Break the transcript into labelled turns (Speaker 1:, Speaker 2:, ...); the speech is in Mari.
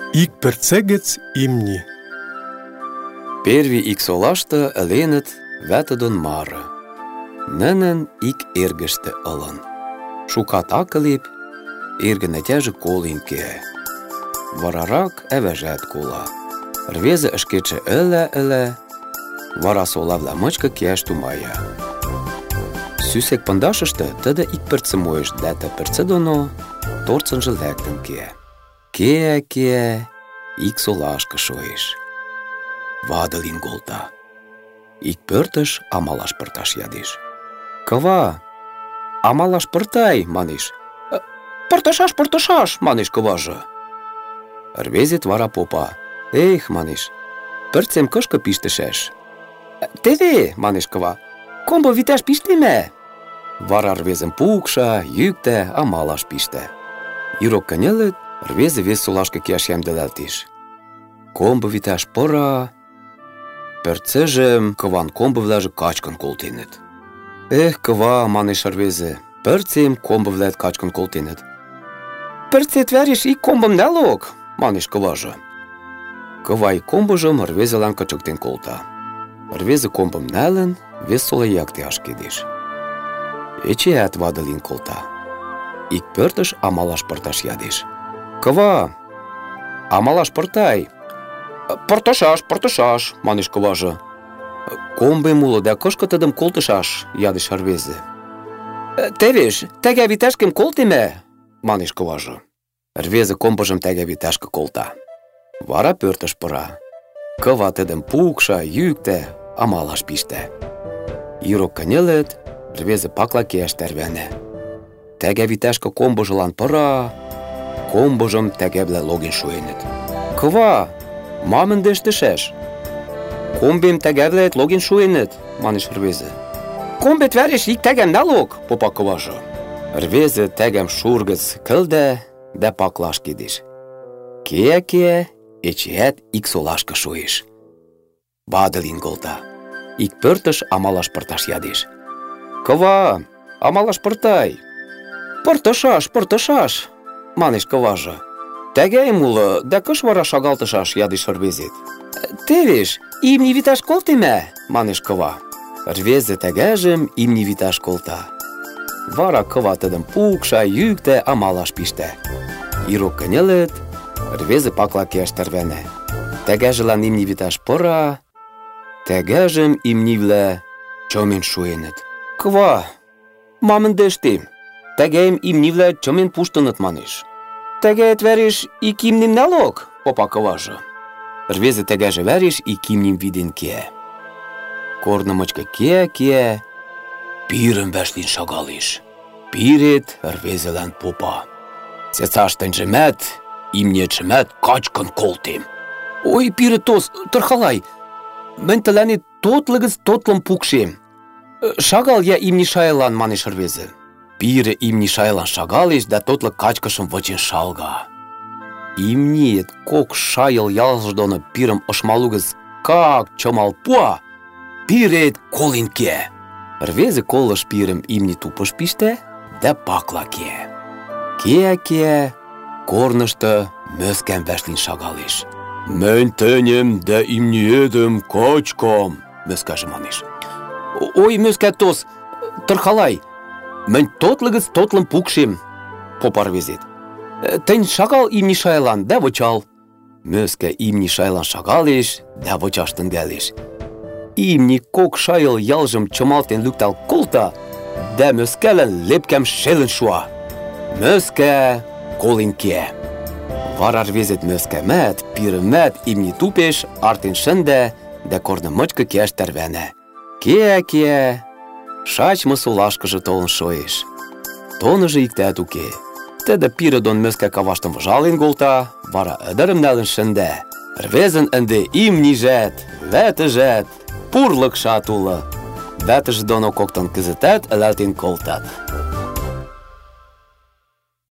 Speaker 1: Ик перцегец имни.
Speaker 2: Перви ик солашты ӹленӹт вӓтӹ дон мары. Нӹнӹн ик эргӹштӹ ылын. Шукат ак ӹлеп, эргӹн ӓтяжӹ колен кеӓ. Варарак ӓвӓжӓт кола. Ӹрвезӹ ӹшкетшӹ ӹлӓ, вара солавлӓ мычкы кеӓш тумая. Сӱсек пындашышты тӹдӹ ик пӹрцӹм моэш дӓ тӹ пӹрцӹ доно торцынжы лӓктӹн кеӓ. Кеӓ, ик солашкы шоэш. Вады лин колта. Ик пӧртыш амалаш пырташ ядеш. «Кыва, амалаш пыртай», – манеш. «Пыртышаш», – манеш кыважы. Ӹрвезет вара попа. «Эх», – манеш, «пӹрцем кышкы пиштӹшӓш?» «Теве», – манеш кыва, «комбо витӓш пиштемӓ». Вара ӹрвезӹм пукша, йӱктӓ, амалаш пиштӓ. Ирок кӹньӹлӹт, ӹрвезӹ вес солашкы кеӓш йӓмдӹлӓлтеш. Комбо витӓш пыра, пӹрцӹжӹм кыван комбывлӓжӹ качкын колтенӹт. «Эх, кыва», – манеш ӹрвезӹ, «пӹрцем комбывлӓӓт качкын колтенӹт». «Пӹрцет вӓреш ик комбым нӓлок», – манеш кыважы. Кыва ик комбыжым ӹрвезӹлӓн кычыктен колта. Ӹрвезӹ комбым нӓлӹн, вес сола якте ашкедеш. Эчеӓт вады лин колта. Ик пӧртыш амалаш пырташ ядеш. «Кыва, амалаш пыртай». «Пыртышаш», – манеш кыважы. «Комбем улы дӓ кышкы тӹдӹм колтышаш?» – ядеш ӹрвезӹ. «Тевеш, тӓгӓ витӓшкем колтемӓ», – манеш кыважы. Ӹрвезӹ комбыжым тӓгӓ витӓшкӹ колта. Вара пӧртыш пыра. Кыва тӹдӹм пукша, йӱктӓ, амалаш пиштӓ. Ирок кӹньӹлӹт, ӹрвезӹ пакла кеӓш тӓрвӓнӓ. Тӓгӓ витӓшкӹ комбыжылан пыра, комбыжым тӓгӓвлӓ логен шуэнӹт. «Кыва, мам ӹнде ӹштӹшӓш?» «Комбем тӓгӓвлӓэт логен шуэнӹт», – манеш ӹрвезӹ. «Комбет вӓреш ик тӓгӓм нӓлок», – попа кыважы. Ӹрвезӹ тӓгӓм шур гӹц кӹлдӓ дӓ пакла ашкедеш. Кеӓ, эчеӓт ик солашкы шоэш. Вады лин колта. Ик пӧртыш амалаш пырташ ядеш. «Кыва, амалаш пыртай». «Пыртышаш», – манеш кыважы. «Тӓгӓэм улы, дӓ кыш вара шагалтышаш?» – ядеш ӹрвезет. «Тевеш, имни витӓш колтемӓ», – манеш кыва. Ӹрвезӹ тӓгӓжӹм имни витӓш колта. Вара кыва тӹдӹм пукша, йӱктӓ, амалаш пиштӓ. Ирок кӹньӹлӹт, ӹрвезӹ пакла кеӓш тӓрвӓнӓ. Тӓгӓжӹлӓн имни витӓш пыра, тӓгӓжӹм имнивлӓ чымен шуэнӹт. «Кыва, мам ӹнде ӹштем? Тӓгӓэм имнивлӓ чымен пуштыныт», – манеш. «Тӓгӓэт вӓреш ик имним нӓлок?» – попа кыважы. Ӹрвезӹ тӓгӓжӹ вӓреш ик имним виден кеӓ. Корны мычкы кеӓ, пирӹм вӓшлин шагалеш. Пирет ӹрвезӹлӓн попа. «Цецаш тӹньжӹмӓт, имниэтшӹмӓт качкын колтем». «Ой, пирӹ тос, тырхалай, мӹнь тӹлӓнет тотлы гӹц тотлым пукшем. Шагал йӓ имни шайылан», – манеш ӹрвезӹ. Пирӹ имни шайылан шагалеш дӓ тотлы качкышым вычен шалга. Имниэт кок шайыл ялжы доно пирӹм ышмалу гӹц как чымал пуа, пирет колен кеӓ. Ӹрвезӹ колыш пирӹм имни тупыш пиштӓ дӓ пакла кеӓ. Кеӓ, корнышты мӧскӓм вӓшлин шагалеш. «Мӹнь тӹньӹм дӓ имниэтӹм качкам», – мӧскӓжӹ манеш. «Ой, мӧскӓ тос, тырхалай, мӹнь тотлы гӹц тотлым пукшем», – попа ӹрвезет. «Тӹнь шагал имни шайылан дӓ вычал». Мӧскӓ имни шайылан шагалеш дӓ вычаш тӹнгӓлеш. Имни кок шайыл ялжым чымалтен лӱктӓл колта дӓ мӧскӓлӓн лепкӓм шелӹн шуа. Мӧскӓ колен кеӓ. Вара ӹрвезет мӧскӓмӓт, пирӹмӓт имни тупеш артен шӹндӓ дӓ корны мычкы кеӓш тӓрвӓнӓ. Кеӓ, шачмы солашкыжы толын шоэш. Тоныжы иктӓт уке. Тӹдӹ пирӹ дон мӧскӓ каваштым выжален колта, вара ӹдӹрӹм нӓлӹн шӹндӓ. Ӹрвезӹн ӹнде имнижӓт, вӓтӹжӓт, пурлыкшат улы. Вӓтӹжӹ доно коктын кӹзӹтӓт ӹлӓлтен колтат.